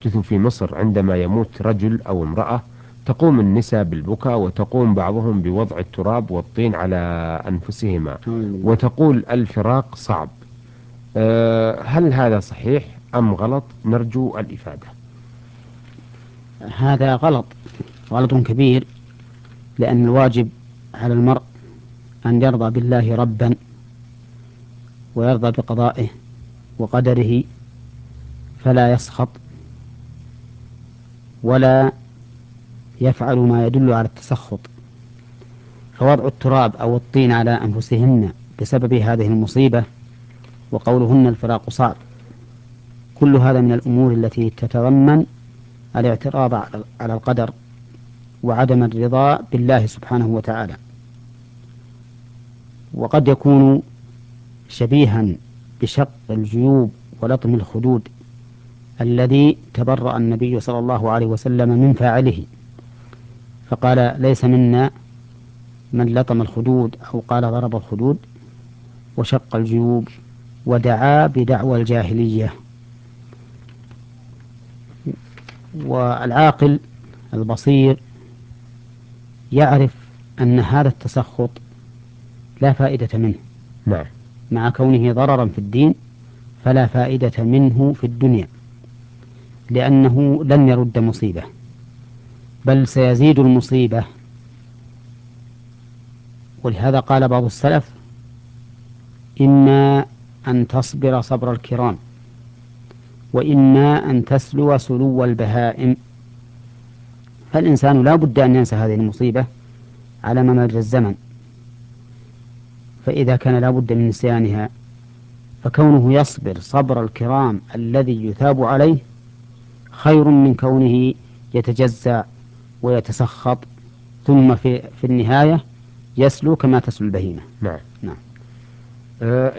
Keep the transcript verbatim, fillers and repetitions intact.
يحدث في مصر عندما يموت رجل أو امرأة، تقوم النساء بالبكاء، وتقوم بعضهم بوضع التراب والطين على أنفسهما، أعوذ بالله. وتقول الفراق صعب. أه هل هذا صحيح أم غلط؟ نرجو الإفادة. هذا غلط، غلط كبير، لأن الواجب على المرء أن يرضى بالله ربا، ويرضى بقضائه وقدره، فلا يسخط ولا يفعل ما يدل على التسخط. فوضع التراب أو الطين على أنفسهن بسبب هذه المصيبة، وقولهن الفراق صعب، كل هذا من الأمور التي تتضمن الاعتراض على القدر وعدم الرضا بالله سبحانه وتعالى. وقد يكون شبيها بشق الجيوب ولطم الخدود الذي تبرأ النبي صلى الله عليه وسلم من فاعله، فقال: ليس منا من لطم الخدود، أو قال ضرب الخدود وشق الجيوب ودعا بدعوى الجاهلية. والعاقل البصير يعرف أن هذا التسخط لا فائدة منه، نعم. مع كونه ضررا في الدين، فلا فائدة منه في الدنيا، لأنه لن يرد مصيبة، بل سيزيد المصيبة. ولهذا قال بعض السلف: إما أن تصبر صبر الكرام، وإما أن تسلو سلو البهائم. فالإنسان لا بد أن ينسى هذه المصيبة على ممر الزمن، فإذا كان لا بد من نسيانها، فكونه يصبر صبر الكرام الذي يثاب عليه خير من كونه يتجزع ويتسخط، ثم في, في النهاية يسلو كما تسلو البهيمة. نعم. نعم. أه